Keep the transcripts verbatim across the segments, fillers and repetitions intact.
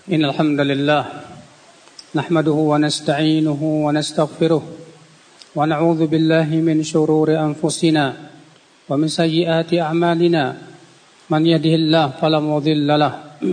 إن الحمد لله نحمده ونستعينه ونستغفره ونعوذ بالله من شرور أنفسنا ومن سيئات أعمالنا من يهده الله فلا مضل له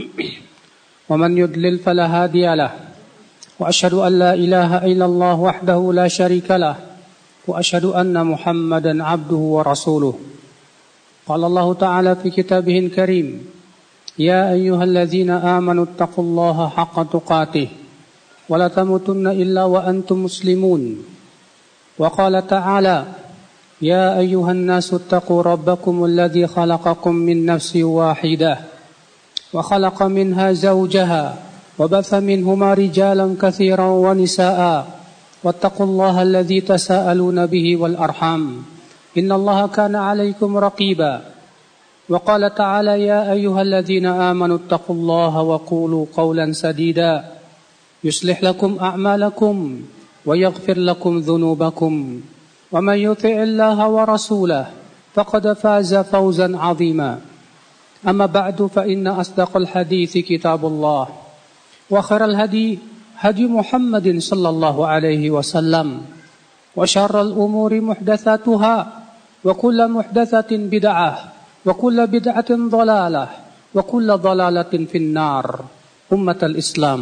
ومن يضلل فلا هادي له وأشهد أن لا إله إلا الله وحده لا شريك له وأشهد أن محمدا عبده ورسوله قال الله تعالى في كتابه الكريم يا أيها الذين آمنوا اتقوا الله حق تقاته ولا تموتن إلا وأنتم مسلمون وقال تعالى يا أيها الناس اتقوا ربكم الذي خلقكم من نفس واحدة وخلق منها زوجها وبث منهما رجالا كثيرا ونساء واتقوا الله الذي تساءلون به والأرحام إن الله كان عليكم رقيبا وقال تعالى يا أيها الذين آمنوا اتقوا الله وقولوا قولا سديدا يصلح لكم أعمالكم ويغفر لكم ذنوبكم ومن يطع الله ورسوله فقد فاز فوزا عظيما أما بعد فإن أصدق الحديث كتاب الله وخير الهدي هدي محمد صلى الله عليه وسلم وشر الأمور محدثاتها وكل محدثة بدعة وكل بدعة ضلالة وكل ضلالة في النار أمة الإسلام.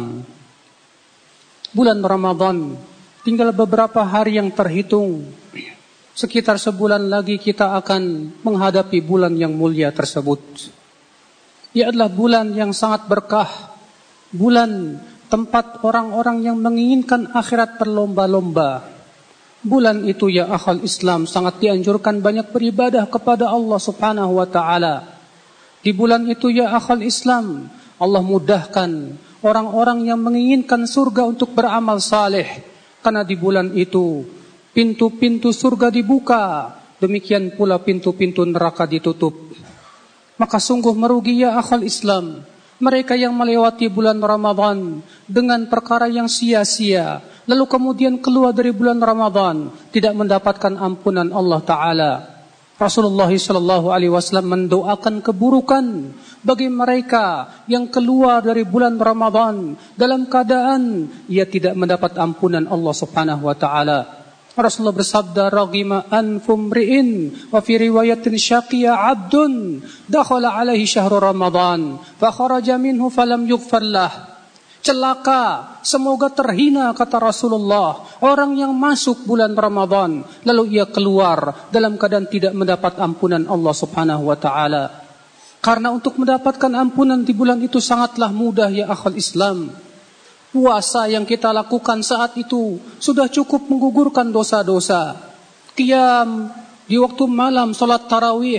Bulan Ramadan tinggal beberapa hari yang terhitung. Sekitar sebulan lagi kita akan menghadapi bulan yang mulia tersebut. Ia adalah bulan yang sangat berkah, bulan tempat orang-orang yang menginginkan akhirat berlomba-lomba. Bulan itu ya akhal Islam sangat dianjurkan banyak beribadah kepada Allah Subhanahu wa taala. Di bulan itu ya akhal Islam Allah mudahkan orang-orang yang menginginkan surga untuk beramal saleh, karena di bulan itu pintu-pintu surga dibuka, demikian pula pintu-pintu neraka ditutup. Maka sungguh merugi ya akhal Islam mereka yang melewati bulan Ramadan dengan perkara yang sia-sia, lalu kemudian keluar dari bulan Ramadan tidak mendapatkan ampunan Allah Ta'ala. Rasulullah Sallallahu Alaihi Wasallam mendoakan keburukan bagi mereka yang keluar dari bulan Ramadan dalam keadaan ia tidak mendapat ampunan Allah Subhanahu Wa Ta'ala. Rasulullah bersabda, "Raghima anfum ri'in wa fi riwayatin syaqiya 'abdun dakhala 'alaihi syahru Ramadan fa kharaja minhu falam yughfar lah." Celaka, semoga terhina kata Rasulullah, orang yang masuk bulan Ramadan lalu ia keluar dalam keadaan tidak mendapat ampunan Allah Subhanahu wa taala. Karena untuk mendapatkan ampunan di bulan itu sangatlah mudah ya akhal Islam. Puasa yang kita lakukan saat itu sudah cukup menggugurkan dosa-dosa. Qiyam di waktu malam, salat tarawih,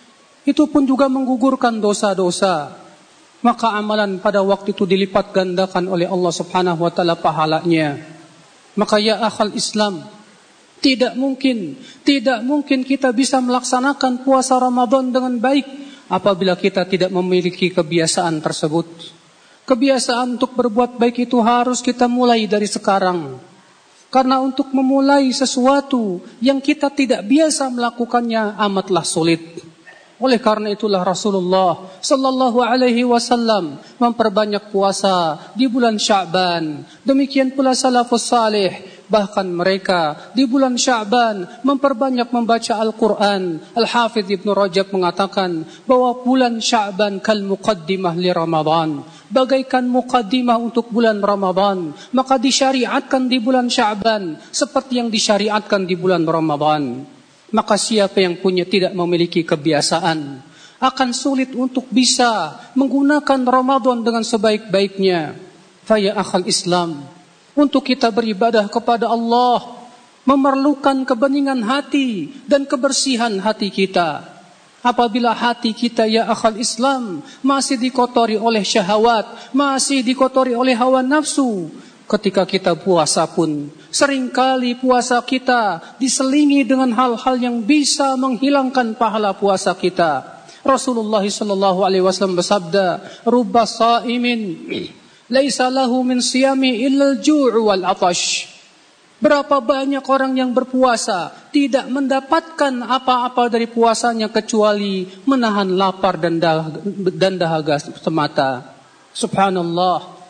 itu pun juga menggugurkan dosa-dosa. Maka amalan pada waktu itu dilipat gandakan oleh Allah Subhanahu wa taala pahalanya. Maka ya akhal Islam, tidak mungkin, tidak mungkin kita bisa melaksanakan puasa Ramadan dengan baik apabila kita tidak memiliki kebiasaan tersebut. Kebiasaan untuk berbuat baik itu harus kita mulai dari sekarang. Karena untuk memulai sesuatu yang kita tidak biasa melakukannya amatlah sulit. Oleh karena itulah Rasulullah Sallallahu Alaihi Wasallam memperbanyak puasa di bulan Sya'ban. Demikian pula salafus salih, bahkan mereka di bulan Sya'ban memperbanyak membaca Al-Quran. Al-Hafidh Ibn Rajab mengatakan bahwa bulan Sya'ban kal muqaddimah li Ramadan, bagaikan muqaddimah untuk bulan Ramadan. Maka disyariatkan di bulan Sya'ban seperti yang disyariatkan di bulan Ramadan. Maka siapa yang punya tidak memiliki kebiasaan akan sulit untuk bisa menggunakan Ramadan dengan sebaik-baiknya. Faya akhal Islam, untuk kita beribadah kepada Allah memerlukan kebeningan hati dan kebersihan hati kita. Apabila hati kita ya akhal Islam masih dikotori oleh syahwat, masih dikotori oleh hawa nafsu, ketika kita puasa pun seringkali puasa kita diselingi dengan hal-hal yang bisa menghilangkan pahala puasa kita. Rasulullah sallallahu alaihi wasallam bersabda, "Rubba sha'imin laisa lahu min siyami illa al-ju' wal 'atash." Berapa banyak orang yang berpuasa tidak mendapatkan apa-apa dari puasanya kecuali menahan lapar dan dahaga semata. Subhanallah.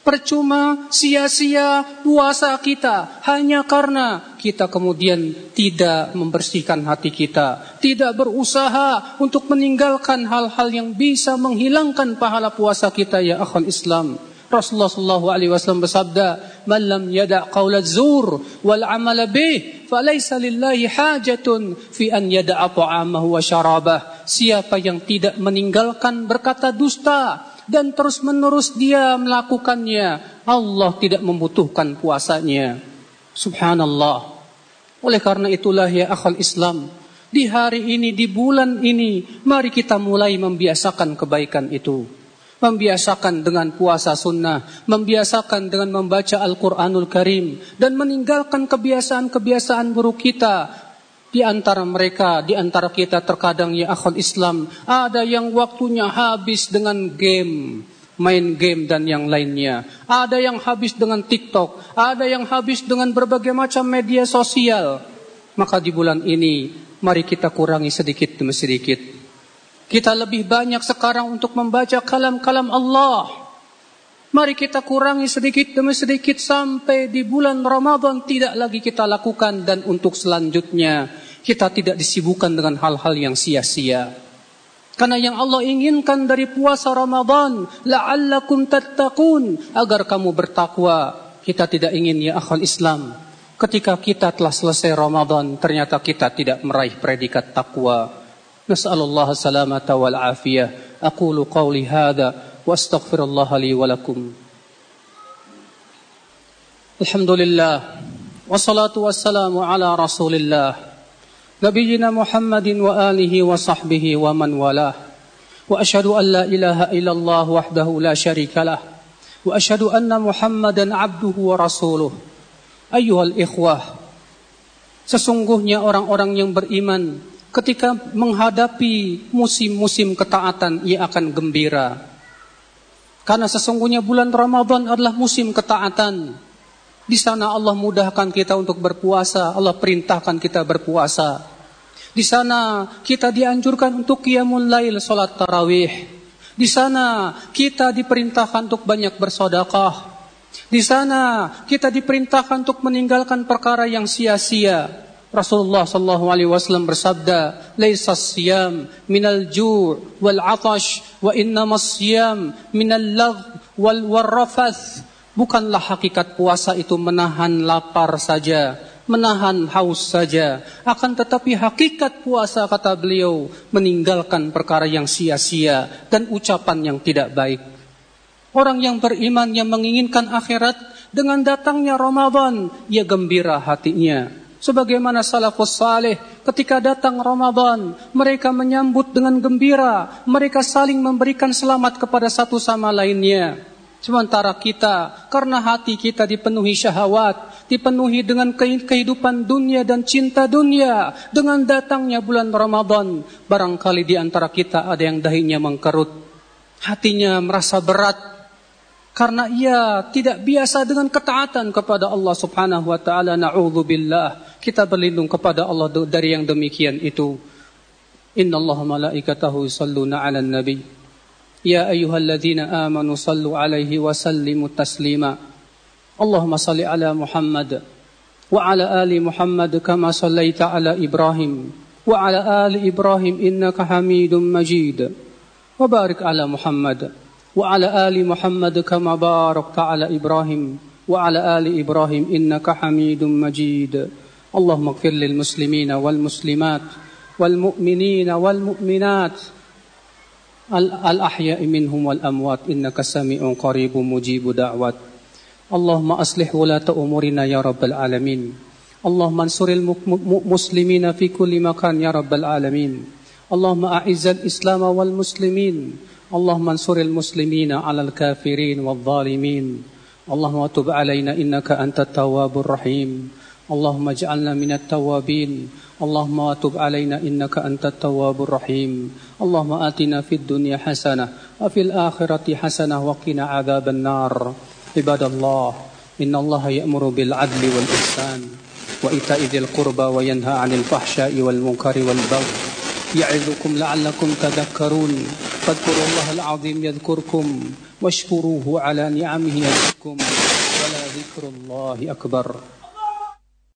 percuma sia-sia puasa kita hanya karena kita kemudian tidak membersihkan hati kita, tidak berusaha untuk meninggalkan hal-hal yang bisa menghilangkan pahala puasa kita ya akhal Islam. Rasulullah sallallahu alaihi wasallam bersabda, "Man lam yada' qaula zur wal 'amala bih, falaysa lillahi hajatun fi an yada'a ta'amahu wa syarabah." Siapa yang tidak meninggalkan berkata dusta dan terus-menerus dia melakukannya, Allah tidak membutuhkan puasanya. Subhanallah. Oleh karena itulah ya akhal Islam, di hari ini, di bulan ini, mari kita mulai membiasakan kebaikan itu. Membiasakan dengan puasa sunnah, membiasakan dengan membaca Al-Quranul Karim, dan meninggalkan kebiasaan-kebiasaan buruk kita. Di antara mereka, di antara kita terkadang ya akhul Islam, ada yang waktunya habis dengan game, main game dan yang lainnya. Ada yang habis dengan TikTok, ada yang habis dengan berbagai macam media sosial. Maka di bulan ini, mari kita kurangi sedikit demi sedikit. Kita lebih banyak sekarang untuk membaca kalam-kalam Allah. Mari kita kurangi sedikit demi sedikit sampai di bulan Ramadan tidak lagi kita lakukan, dan untuk selanjutnya kita tidak disibukkan dengan hal-hal yang sia-sia. Karena yang Allah inginkan dari puasa Ramadan, la'allakum tattaqun, agar kamu bertakwa. Kita tidak ingin ya akhwal Islam, ketika kita telah selesai Ramadan ternyata kita tidak meraih predikat takwa. Nas'alullah salamata wal afiyah. Aqulu qawli hadha wa astaghfirullah li wa lakum. Alhamdulillah wassalatu wassalamu ala Rasulillah Nabiyyina Muhammadin wa alihi wa sahbihi wa man walah. Wa asyhadu an la ilaha illallah wahdahu la syarikalah. Wa asyhadu anna Muhammadan abduhu wa rasuluh. Ayyuhal ikhwah, sesungguhnya orang-orang yang beriman ketika menghadapi musim-musim ketaatan, ia akan gembira. Karena sesungguhnya bulan Ramadan adalah musim ketaatan. Di sana Allah mudahkan kita untuk berpuasa, Allah perintahkan kita berpuasa. Di sana kita dianjurkan untuk qiyamul lail, salat tarawih. Di sana kita diperintahkan untuk banyak bersedekah. Di sana kita diperintahkan untuk meninggalkan perkara yang sia-sia. Rasulullah sallallahu alaihi wasallam bersabda, "Laisa as-siyam minal ju' wal 'atash, wa innamas siyam minal lagh wal warrafath." Bukanlah hakikat puasa itu menahan lapar saja, menahan haus saja. Akan tetapi hakikat puasa, kata beliau, meninggalkan perkara yang sia-sia dan ucapan yang tidak baik. Orang yang beriman yang menginginkan akhirat, dengan datangnya Ramadan, ia gembira hatinya. Sebagaimana salafus saleh, ketika datang Ramadan, mereka menyambut dengan gembira, mereka saling memberikan selamat kepada satu sama lainnya. Sementara kita, karena hati kita dipenuhi syahwat, dipenuhi dengan kehidupan dunia dan cinta dunia, dengan datangnya bulan Ramadan, barangkali di antara kita ada yang dahinya mengkerut, hatinya merasa berat, karena ia tidak biasa dengan ketaatan kepada Allah subhanahu wa ta'ala. Na'udzubillah, kita berlindung kepada Allah dari yang demikian itu. Inna Allah malaikatahu yusalluna ala nabi, ya ayyuhalladzina amanu sallu alaihi wa sallimu taslima. Allahumma salli ala Muhammad wa ala ali Muhammad kama sallaita ala Ibrahim wa ala ali Ibrahim innaka hamidun majid. Wa barik ala Muhammad wa ala ali Muhammad kama barakta ala Ibrahim wa ala ali Ibrahim innaka hamidun majid. Allahumma ighfir lil muslimina wal muslimat wal mu'minina wal mu'minat al ahya'i minhum wal amwat innaka sami'un qaribun mujibud da'wat. Allahumma aslih wulata umurina ya rabbal alamin. Allahumma ansuril muslimina fi kulli makan ya rabbal alamin. Allahumma a'izzal islam wal muslimin. Allahumma ansuril muslimina 'alal kafirin wal zalimin. Allahumma tub 'alaina innaka antat tawwabur rahim. Allahumma ij'alna minat tawwabin. Allahumma tub 'alaina innaka antat tawwabur rahim. Allahumma atina fid dunya hasanah wa fil akhirati hasanah wa qina 'adzaban nar. Ibadallah, innallaha ya'muru bil 'adli wal ihsan wa ita'i dzil qurba wa yanha 'anil fahsya'i wal munkari wal baghi. يعظكم لعلكم تذكرون فاذكروا الله العظيم يذكركم واشكروه على نعمه يزدكم ولذكر الله أكبر